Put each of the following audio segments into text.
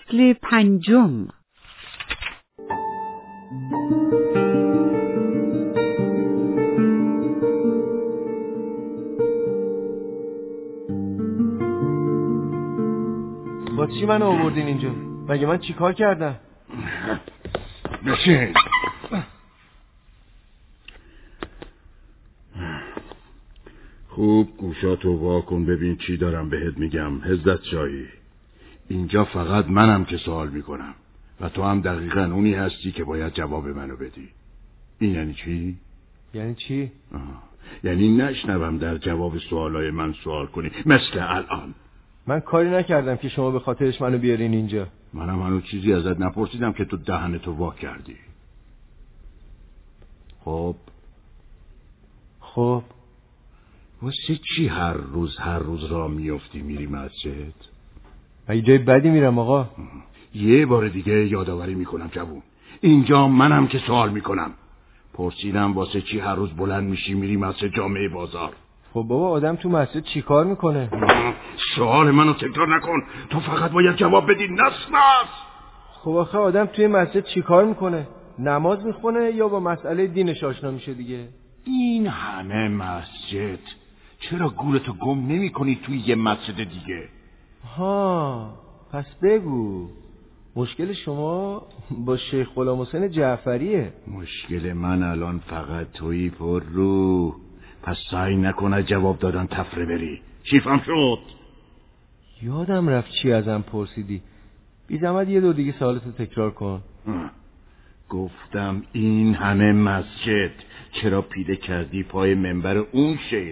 فصل 5. با چی منو آوردین اینجا؟ مگه من چی کار کردم؟ بشین. خوب گوشاتو وا کن ببین چی دارم بهت میگم. حضرت شاهی، اینجا فقط منم که سوال میکنم و تو هم دقیقاً اونی هستی که باید جواب منو بدی. این یعنی چی؟ یعنی چی؟ یعنی نشنوم در جواب سوالای من سوال کنی مثل الان. من کاری نکردم که شما به خاطرش منو بیارین اینجا. منم هنوز چیزی ازت نپرسیدم که تو دهنتو وا کردی. خب واسه چی هر روز را میافتی میری مسجد؟ مگه جای بدی میرم آقا؟ یه بار دیگه یادآوری میکنم جوون، اینجا منم که سوال میکنم. پرسیدم واسه چی هر روز بلند میشی میری مسجد جامعه بازار؟ خب بابا آدم تو مسجد چی کار میکنه؟ سوال منو تکرار نکن، تو فقط باید جواب بدی. نس. خب آخه آدم توی مسجد چی کار میکنه؟ نماز میخونه یا با مسئله دینش آشنا میشه دیگه؟ این همه مسجد، چرا گورتو گم نمی کنی توی یه مسجد دیگه؟ پس بگو مشکل شما با شیخ غلامحسین جعفریه. مشکل من الان فقط تویی پر رو. پس سعی نکن جواب دادن تفره بری. شیفم شد. یادم رفت چی ازم پرسیدی. بی زحمت یه دور دیگه سوالتو تکرار کن. گفتم این همه مسجد چرا پیله کردی پای منبر اون شیخ؟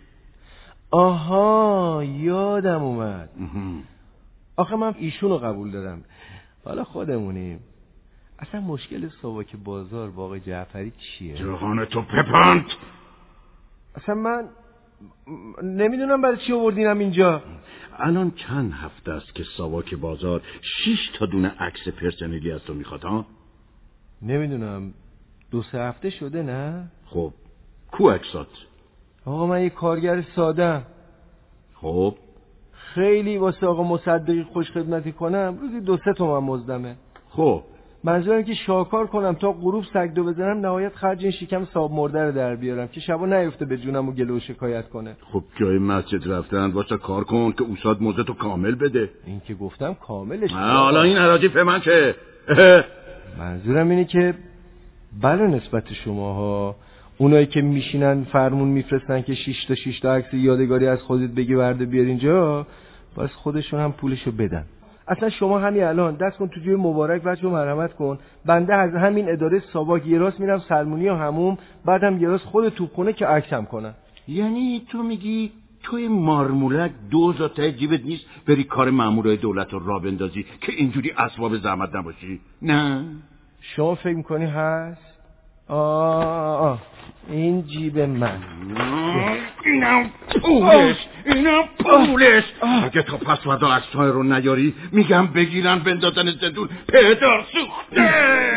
یادم اومد. آخه من ایشونو قبول دارم، حالا خودمونیم. اصلا مشکل ساواک بازار با آقای جعفری چیه؟ جهانتو پپند. اصلا من نمیدونم برای چی آوردینم اینجا. الان چند هفته است که ساواک بازار 6 تا دونه عکس پرسنلی از تو میخواد ها؟ نمیدونم 2-3 هفته شده نه؟ خب کو عکسات؟ آقا من یه کارگر ساده‌ام. خب خیلی واسه آقا مصدقی خوش خدمتی کنم روزی 2-3 تومن مزدمه. خب منظورم که شاکار کنم تا غروب سگدو بزنم، نهایت خرج این شکم صاحب مرده رو در بیارم که شبا نیفته به جونم و گله و شکایت کنه. خب جای مسجد رفتن واسه کار کن که اوستاد موزتو کامل بده. این که گفتم کاملش. حالا این حراجی من چه؟ منظورم اینه که بله نسبت شماها اونایی که میشینن فرمون میفرستن که 6 تا عکس یادگاری از خودت بگی ورده بیار اینجا، بس خودشون هم پولشو بدن. اصلا شما همین الان دست کن تو جیب مبارک وجه مرحمت کن. بنده از همین اداره ساواک یه راست میرم سلمونی و هموم، بعدم یه راست خود توپخونه که عکسم کنن. یعنی تو میگی توی مارمولک 2000 تا جیبت نیست بری کار مامورای دولت رو راه بندازی که اینجوری اسباب زحمت نباشی؟ نه شما فکر میکنی هست؟ این جیب من. اینم پولش. اگه تا پسوردا عکس‌ها رو نیاری میگم بگیرن بندازن زندون. پدر سوخته.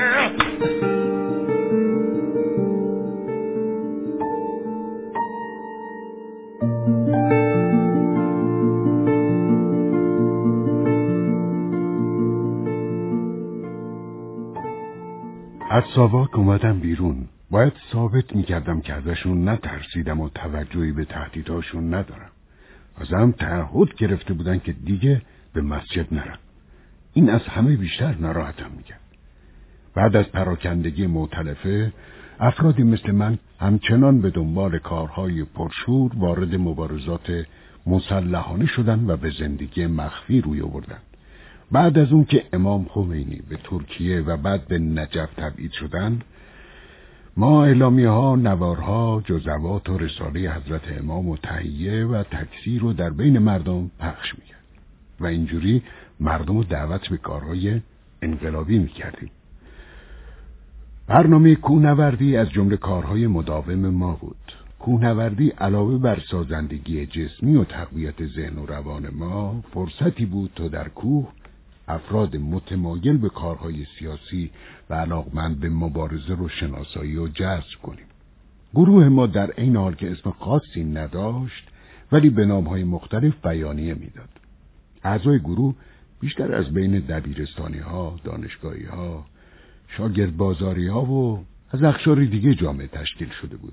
از ساواک اومدم بیرون. باید ثابت میکردم که ازشون نترسیدم و توجهی به تهدیدهاشون ندارم. ازم تعهد گرفته بودن که دیگه به مسجد نرم. این از همه بیشتر ناراحتم میکرد. بعد از پراکندگی مؤتلفه، افرادی مثل من همچنان به دنبال کارهای پرشور وارد مبارزات مسلحانه شدن و به زندگی مخفی روی آوردن. بعد از اون که امام خمینی به ترکیه و بعد به نجف تبعید شدن، ما اعلامیه ها، نوارها، جزوات و رساله حضرت امام و تحیه و تکثیر رو در بین مردم پخش میکرد و اینجوری مردم رو دعوت به کارهای انقلابی میکردیم. برنامه کوهنوردی از جمله کارهای مداوم ما بود. کوهنوردی علاوه بر سازندگی جسمی و تقویت ذهن و روان ما، فرصتی بود تا در کوه افراد متمایل به کارهای سیاسی و علاقمند به مبارزه رو شناسایی و جذب کنیم. گروه ما در این حال که اسم خاصی نداشت ولی به نامهای مختلف بیانیه میداد. اعضای گروه بیشتر از بین دبیرستانی ها، دانشگاهی ها، شاگرد بازاری ها و از اقشار دیگه جامعه تشکیل شده بود.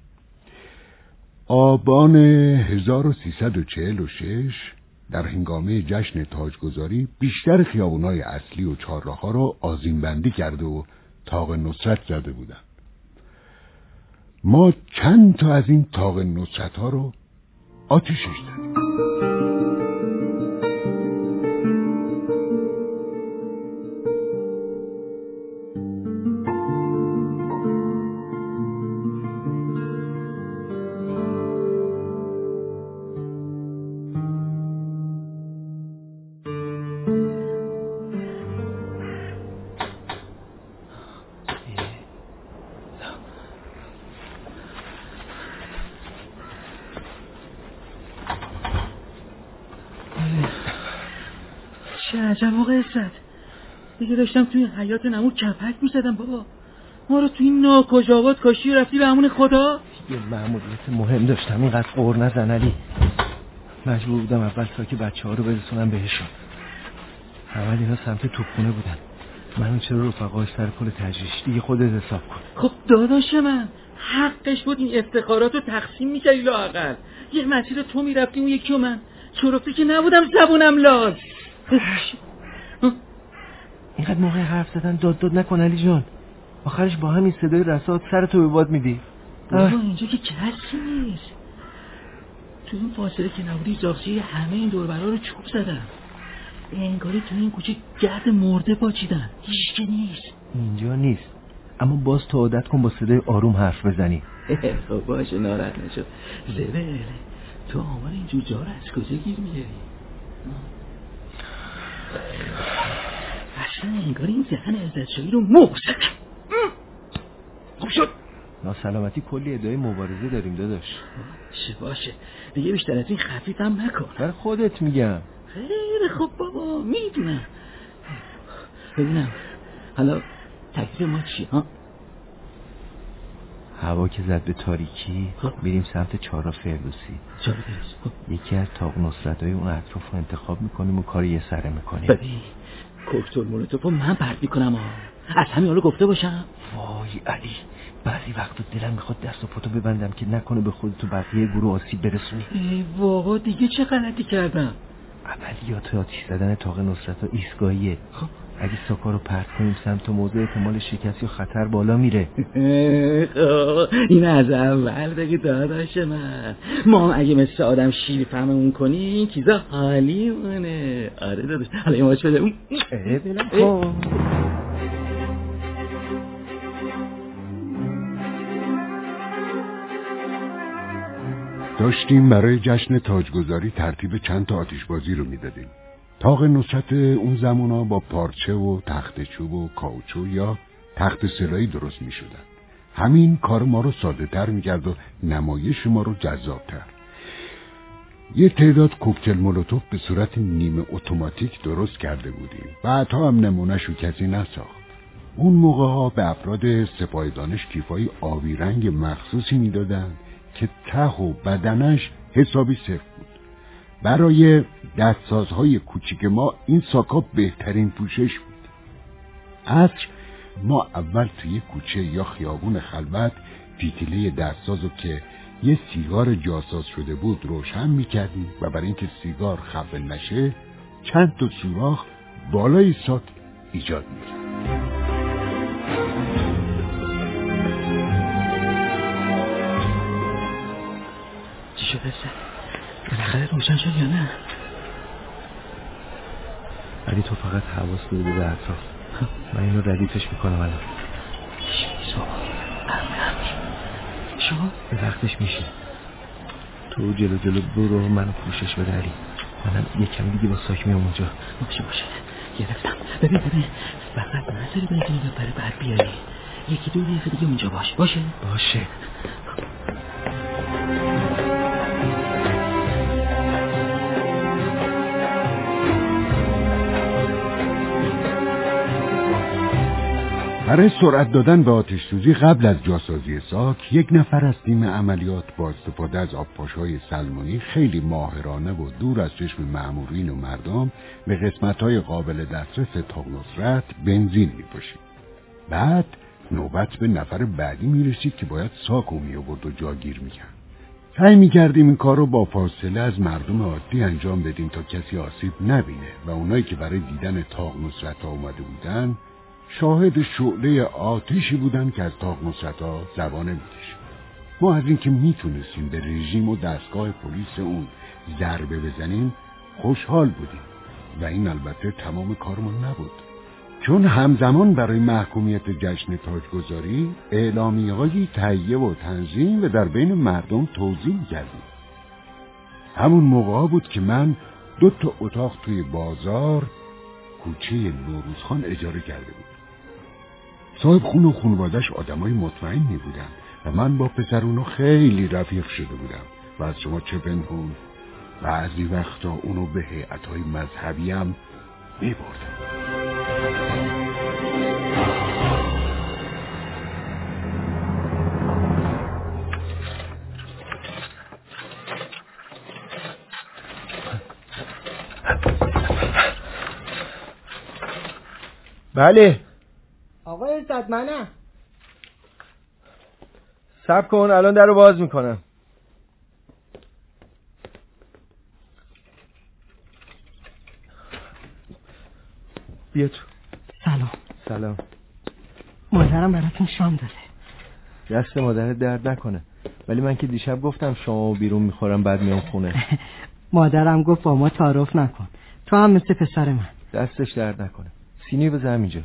آبان 1346 در هنگامه جشن تاجگذاری بیشتر خیابونای اصلی و چهارراه‌ها رو آذین‌بندی کرده و طاق نصرت زده بودن. ما چند تا از این طاق نصرت‌ها رو آتیشش زدیم. چه عجب آقا عزت، دیگه داشتم توی حیات نمور کپک میزدم بابا. ما رو توی این ناکجاوات کاشی رفتی به امون خدا. یه مأموریت مهم داشتم، اینقدر قور نزن علی. مجبور بودم اول ساک بچه ها رو برسونم بهشون. اول اینا سمت توپخونه بودن، منو چرا رفقاش سر پل تجریش. دیگه خودت حساب کن. خب داداش من حقش بود این افتخارات رو تقسیم میکردی لااقل. یه مسیر تو میرفتی اون یکی و من چرفتی که نبودم زبونم لال. اینقدر موقع حرف زدن داد نکن علی جان. آخرش با همین صدای رسات سرتو به باد میدی. اینجا که کسی نیست. تو این فاصله که نبودی زاغچه همه این دوربرا رو چوب زدم. انگاری تو این کوچه گرد مرده پاچیدن. هیچ که نیست. اینجا نیست، اما باز تو عادت کن با صدای آروم حرف بزنی. خب باشه ناراحت نشو. زبل تو آمار این جوجه ها رو از کجا گیر میاری؟ اصلا انگار این ذهن عزتشاهی رو مخ زدم. خوب شد. ناسلامتی کلی ادعای مبارزه داریم داداش. باشه دیگه بیشتر از این خفیفم نکن. برای خودت میگم. خیلی خوب بابا میدونم. ببینم حالا تکلیف ما چی ها؟ هوا که زد به تاریکی میریم سمت چهارراه فردوسی. یکی از طاق نصرت‌های اون اطراف رو انتخاب میکنیم و کار یه سره میکنیم. ببین کوکتل مولوتوفو من پرت میکنم از همین حالا گفته باشم. وای علی، بعضی وقتا دلم میخواد دست و پاتو ببندم که نکنه به خودت و بقیه گروه آسیب برسونی. ای بابا دیگه چه غلطی کردم؟ عملیات آتیش زدن طاق نصرت‌ها ایستگاهیه. خب اگه ساکا رو پرت کنیم سمت موضع احتمال شکست یا خطر بالا میره. این از اول بگی داداش من. ما اگه مثل آدم شیر فهممون کنی این چیزا حالی مونه. آره داداش حالا یه شده اون بلم داشتیم برای جشن تاجگذاری ترتیب چند تا آتشبازی رو میدادیم. طاق نصرت اون زمونا با پارچه و تخت چوب و کاوچو یا تخت سلایی درست می شدن. همین کار ما رو ساده تر می کرد و نمایش ما رو جذاب تر. یه تعداد کوکتل مولوتوف به صورت نیمه اتوماتیک درست کرده بودیم. بعدها هم نمونهشو کسی نساخت. اون موقع ها به افراد سپاه دانش کیفای آبی رنگ مخصوصی می دادن که ته و بدنش حسابی سفت بود. برای دستسازهای کوچیک ما این ساکا بهترین پوشش بود. عصر ما اول توی کوچه یا خیابون خلوت پیتیله دستسازو که یه سیگار جاساز شده بود روشن میکردیم و برای اینکه سیگار خفه نشه چند تا سوراخ بالای ساک ایجاد میکرد. چی شده سر؟ بالاخره روشن شد یا نه؟ ولی تو فقط حواس بده به اطراف. من اینو ردیفش میکنم الان. شما؟ به وقتش میشه. تو جلو برو منو پوشش بده علی. منم یکم دیگه با ساک میام اونجا. باشه گرفتم. ببین فقط نظری بنزینی بپره بعد بیاری. یکی دو دقیقه دیگه اونجا باشه. برای سرعت دادن به آتش سوزی قبل از جاسازی ساک، یک نفر از تیم عملیات با استفاده از آبپاشهای سلمونی خیلی ماهرانه و دور از چشم مأمورین و مردم به قسمت‌های قابل دسترس طاق نصرت بنزین می‌پاشید. بعد نوبت به نفر بعدی می‌رسید که باید ساکو می‌آورد و جاگیر می‌کرد. سعی می‌کردیم این کار رو با فاصله از مردم عادی انجام بدیم تا کسی آسیب نبینه و اونایی که برای دیدن طاق نصرت‌ها اومده بودن شاهد شعله آتشی بودن که از طاق نصرت‌ها زبانه می‌کشید. ما از اینکه میتونستیم به رژیم و دستگاه پلیس اون ضربه بزنیم خوشحال بودیم و این البته تمام کارمون نبود، چون همزمان برای محکومیت جشن تاجگذاری اعلامیه‌های تهیه و تنظیم و در بین مردم توزیع کردیم. همون موقع بود که من 2 اتاق توی بازار کوچه نوروزخان اجاره کرده بودم. صاحب خون و خانواده‌اش آدمای مطمئنی بودن و من با پسرونو خیلی رفیق شده بودم و از شما چه پنهون بعضی وقتا اونو به هیئت‌های مذهبی هم می‌بردم. بله آقای عزت منم. صبر کن الان در رو باز میکنم. بیا تو. سلام. مادرم براتون شام داده. دست مادرت درد نکنه، ولی من که دیشب گفتم شما بیرون میخورم بعد میام خونه. مادرم گفت با ما تعارف نکن، تو هم مثل پسر من. دستش درد نکنه. سینی بذار همینجا.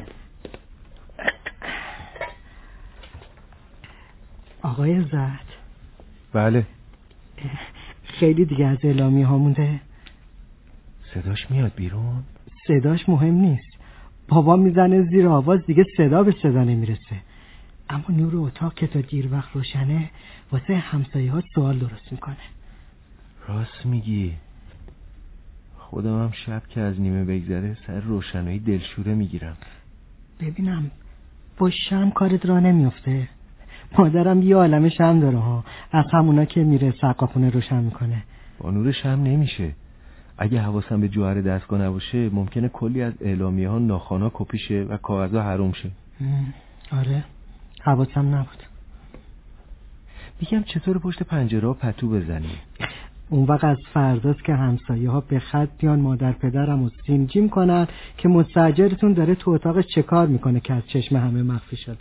آقای عزت. بله. خیلی دیگه از اعلامی ها مونده؟ صداش میاد بیرون؟ صداش مهم نیست، بابا میزنه زیر آواز دیگه صدا به صدا نمیرسه، اما نور اتاق که تا دیر وقت روشنه واسه همسایه ها سوال درست میکنه. راست میگی، خودم هم شب که از نیمه بگذره سر روشنایی دلشوره میگیرم. ببینم با شم کارت را نمیفته؟ مادرم یه عالمه شم داره ها، از همونا که میره سقاپونه روشن میکنه. با نور شم نمیشه، اگه حواسم به جوهر دستگاه نباشه ممکنه کلی از اعلامیه ها ناخوانا کپی شه و کاغذها حروم شه. آره حواسم نبود. میگم چطور پشت پنجره ها پتو بزنی؟ اون وقت از فرداست که همسایه ها به خط بیان مادر پدرم رو سیمجیم کنن که مستاجرتون داره تو اتاق چه کار میکنه که از چشم همه مخفی شده.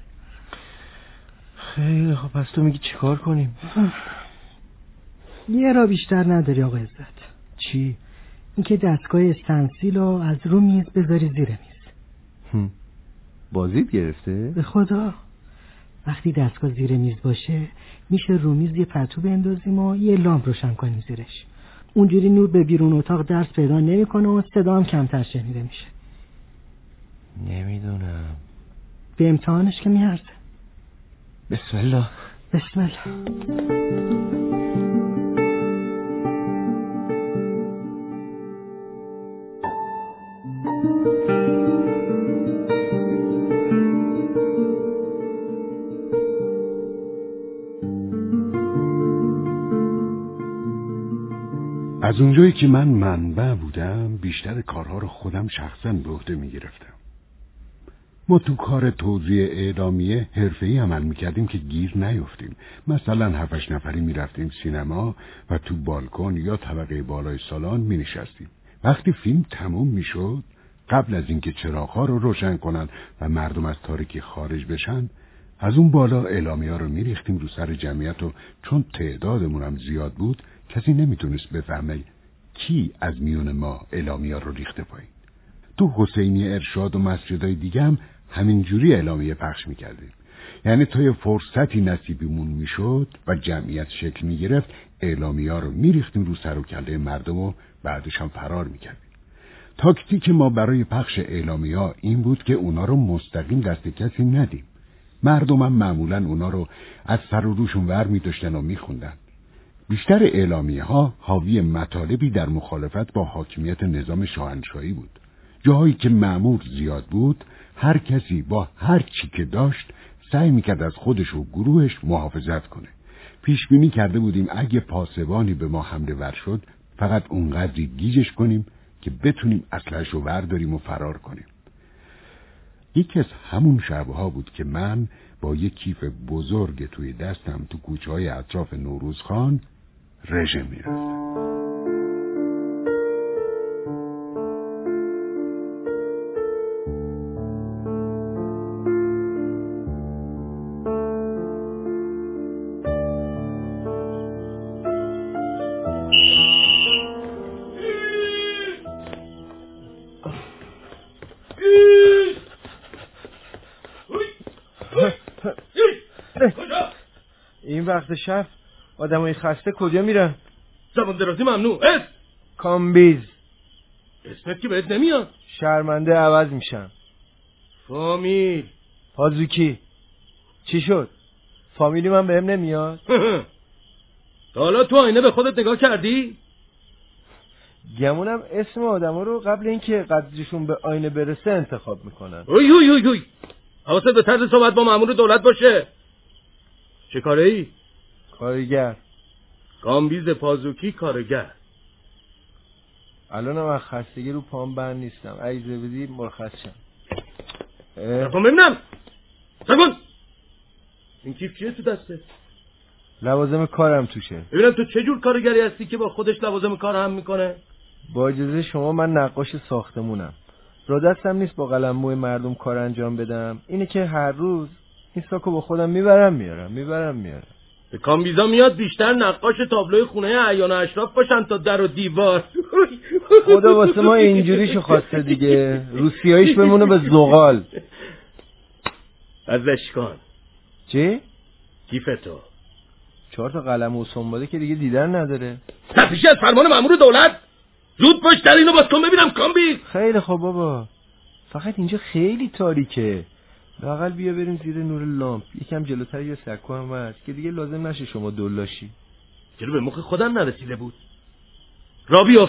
خیلی خب، پس تو میگی چی کار کنیم؟ یه را بیشتر نداری آقا عزت. چی؟ اینکه دستگاه استنسیل رو از رو میز بذاری زیر میز. بازیت گرفته؟ به خدا وقتی دستگاه زیر میز باشه میشه رو میز یه پرتو بندازیم و یه لامپ روشن کنیم زیرش، اونجوری نور به بیرون اتاق درس پیدا نمیکنه و صدا هم کمتر شنیده میشه. نمیدونم، به امتحانش که میارزه. بسم الله. بسم الله. از اونجایی که من منبع بودم بیشتر کارها رو خودم شخصا به عهده میگرفتم. ما تو کار توزیع اعلامیه حرفه‌ای عمل میکردیم که گیر نیفتیم. مثلا 7-8 نفری میرفتیم سینما و تو بالکن یا طبقه بالای سالن مینشستیم. وقتی فیلم تموم میشد، قبل از اینکه چراغ‌ها رو روشن کنن و مردم از تاریکی خارج بشن، از اون بالا اعلامیه‌ها رو میریختیم رو سر جمعیت و چون تعدادمون هم زیاد بود کسی نمیتونست بفهمه کی از میون ما اعلامیه‌ها رو ریخته پایین. تو حسینی ارشاد و مسجدهای دیگه هم همینجوری اعلامیه پخش میکردیم. یعنی تا یه فرصتی نصیبمون میشد و جمعیت شکل میگرفت اعلامیه‌ها رو میریختیم رو سر و کله مردم و بعدش هم فرار میکردیم. تاکتیک ما برای پخش اعلامیه‌ها این بود که اونا رو مستقیم دست کسی ندیم. مردم هم معمولاً اونا رو از سر و روشون ور می‌داشتن و میخوندن. بیشتر اعلامیه‌ها حاوی مطالبی در مخالفت با حاکمیت نظام شاهنشاهی بود. جایی که مأمور زیاد بود هر کسی با هر چی که داشت سعی میکرد از خودش و گروهش محافظت کنه. پیش بینی کرده بودیم اگه پاسبانی به ما حمله ور شد فقط اونقدری گیجش کنیم که بتونیم اسلحه‌اش رو برداریم و فرار کنیم. یکی از همون شبها بود که من با یک کیف بزرگ توی دستم تو کوچه‌های اطراف نوروزخان رژه میرفتم. این وقت شب آدمای خسته کجا میرن؟ زبان درازی ممنوع. کامبیز. اسمت که بهت نمیاد. شرمنده عوض میشم. فامیل. پازوکی. چی شد؟ فامیلی من بهم نمیاد؟ تا حالا تو آینه به خودت نگاه کردی؟ گمونم اسم آدما رو قبل اینکه قدرشون به آینه برسه انتخاب میکنن. اوی اوی اوی اوی. حواست به طرز صحبت با مأمور دولت باشه. چه کاره ای؟ کارگر. کامبیز پازوکی کارگر. الان من خستگی رو پام بند نیستم. عیزه بدی مرخص شم. رفت ببینم. سکن. این کیف چیه تو دسته؟ لوازم کارم توشه. ببینم تو چه جور کارگری هستی که با خودش لوازم کار هم میکنه؟ با اجازه شما من نقاش ساختمونم. را دستم نیست با قلم موی مردم کار انجام بدم. اینه که هر روز این ساکو با خودم میبرم میارم. به کامبیزا میاد بیشتر نقاش تابلوی خونه اعیان و اشراف باشن تا در و دیوار. خدا واسه ما اینجوریشو خواسته دیگه. روسیاییش بمونه به زغال. ازش کن. چی؟ کیف تو 4 تا قلم و سنباده که دیگه دیدن نداره. تفریشی از فرمان مأمور دولت. زود باش در اینو باز کن ببینم کامبیز. خیلی خوب بابا. فقط اینجا خیلی تاریکه. لااقل بیا بریم زیر نور لامپ. یکم جلوتر یه سکو هم هست که دیگه لازم نشه شما دلاشی. چرا به مخ خودم نرسیده بود؟ را بیفت.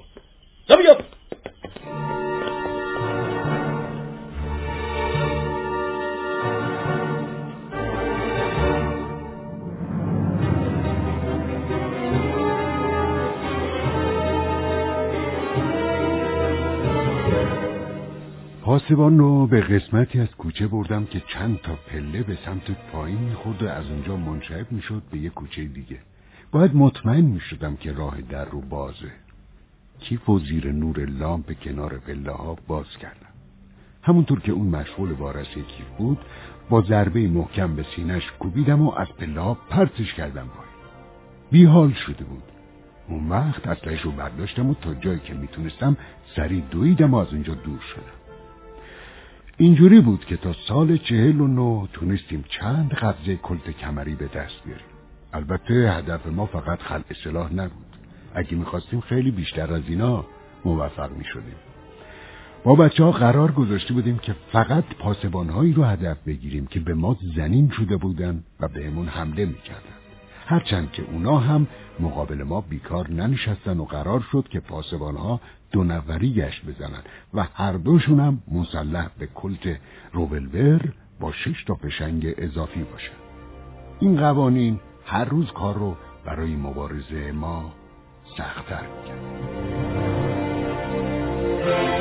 پاسبان رو به قسمتی از کوچه بردم که چند تا پله به سمت پایین می‌خورد و از اونجا منشعب می‌شد به یه کوچه دیگه. باید مطمئن می‌شدم که راه در رو بازه. کیف و زیر نور لامپ کنار پله‌ها باز کردم. همونطور که اون مشغول وارسی کیف بود، با ضربه محکم به سینه‌اش کوبیدم و از پله‌ها پرتش کردم پایین. بیحال شده بود. اون وقت اسلحه‌اش رو برداشتم و تا جایی که میتونستم سریع دویدم و از اونجا دور شدم. اینجوری بود که تا سال 49 تونستیم چند قبضه کلت کمری به دست بیاریم. البته هدف ما فقط خلع سلاح نبود. اگه میخواستیم خیلی بیشتر از اینا موفق میشدیم. ما بچه ها قرار گذاشته بودیم که فقط پاسبانهایی رو هدف بگیریم که به ما زنین شده بودن و بهمون حمله میکردن. هرچند که اونا هم مقابل ما بیکار ننشستن و قرار شد که پاسبانها 2 نفری گشت بزنن و هر دوشون هم مسلح به کلت روولور با 6 تا فشنگ اضافی باشن. این قوانین هر روز کار رو برای مبارزه ما سخت‌تر می‌کرد.